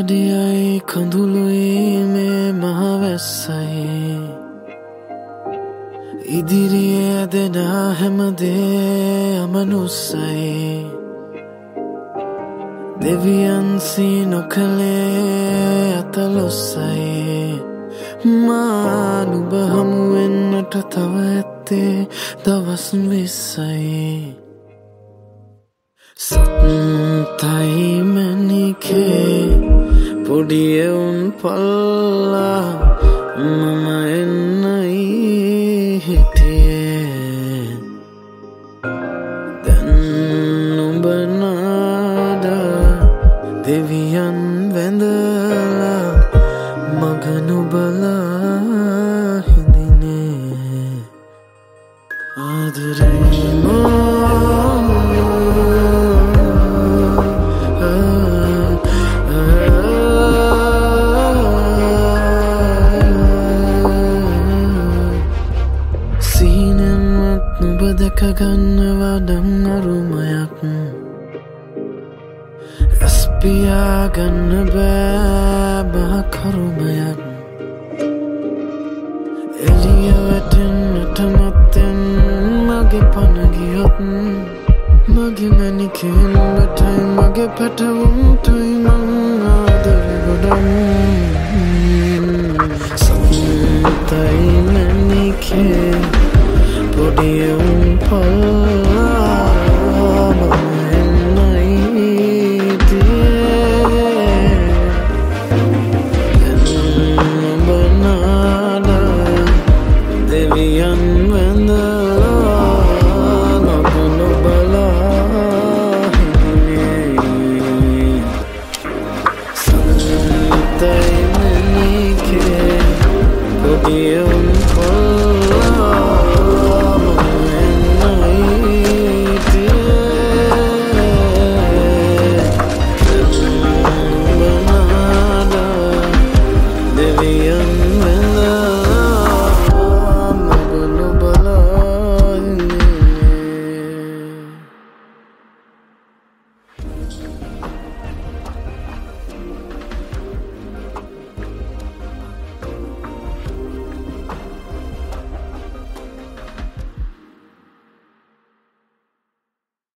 Adiyai kandului me mahavassai Idiriye dena hemade amanussai Deviyan si nokale atalossai Manuba hamuwennata tawa ඇත්තේ දවස් 20යි සත්තයි මැණිකේ පොඩි එවුන් පල්ලා මම එන්නයි හිටියේ දැන් නුඹ නාඩා දෙවියන් වැඳලා මග නුබලා හිඳිනේ ආදරේ නුඹ දැක ගන්නවා නම් අරුමයක් ඇස් පියා ගන්න බෑ මහ කරුමයක් එළිය වැටෙන්නට මත්තෙන් මගේ පන ගියොත් මගේ මැණිකෙන් බටයි මගේ පැටවුම්ටයි මං ආදරේ ගොඩක් සත්‍යයි මැණිකේ පොඩි එවුන් පල්ලා මම එන්නයි හිටියේ දැන් නුඹ නාඩා දෙවියන් වැඳලා මග නුබලා හිඳිනේ සත්‍යයි මැණිකේ පොඩි එවුන් පල්ලා